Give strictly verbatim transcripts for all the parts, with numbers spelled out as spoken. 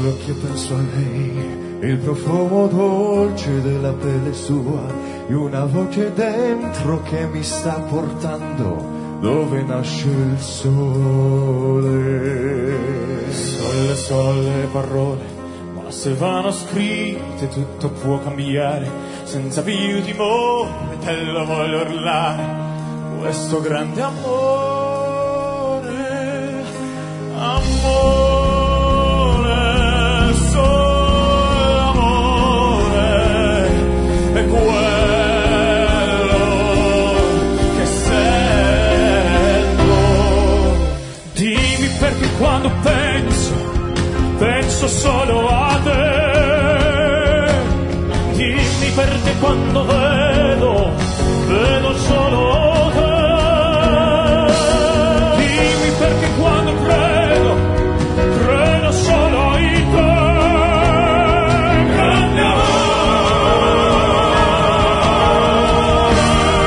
gli occhi e penso a lei, il profumo dolce della pelle sua, e una voce dentro che mi sta portando dove nasce il sole. Sono le sole parole, ma se vanno scritte tutto può cambiare, senza più timore te lo voglio urlare, questo grande amore, amore, solo amore, è quello che sento. Dimmi perché quando penso, penso solo a te. Dimmi perché quando vedo, vedo solo te. Dimmi perché quando credo, credo solo in te. Grande amore.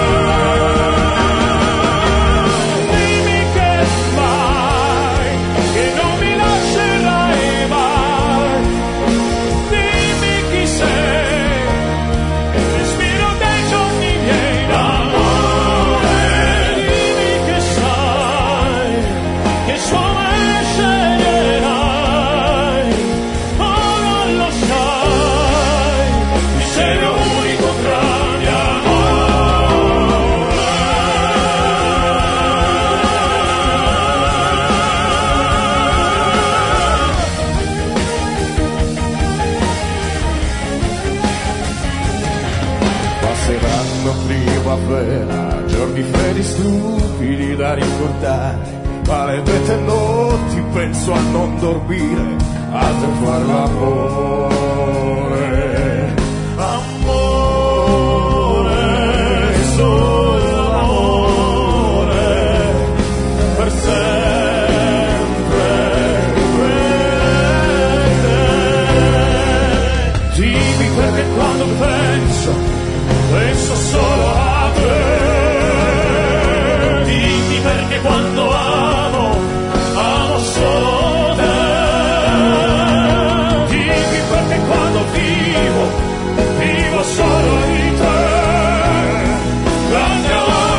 Dimmi che mai, che non mi lascerai mai. Dimmi chi sei, respiro dei giorni miei d'amore. Dimmi che sai, che solo me sceglierai. Oh, non lo sai, mi sei l'unico grande amore. Passeranno primavera, giorni freddi stupidi da ricordare, maledette notti penso a non dormire, a te far l'amore. Amore, solo amore, per sempre. Dimmi perché quando penso, penso solo a te. Dimmi perché quando amo, amo solo te. Dimmi perché quando vivo, vivo solo in te. Grande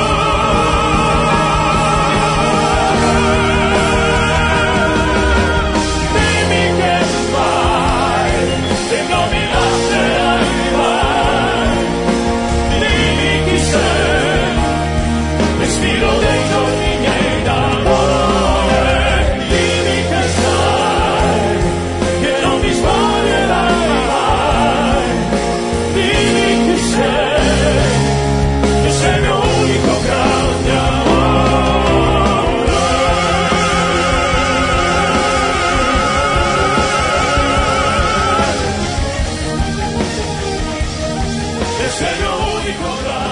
amore. Dimmi che mai, che non mi lascerai mai. Dimmi chi sei, respiro dei giorni miei d'amore. Dimmi che sai, che non mi sbaglierai mai. Dimmi chi sei, che sei il mio unico grande amore. Che sei il mio unico grande amore.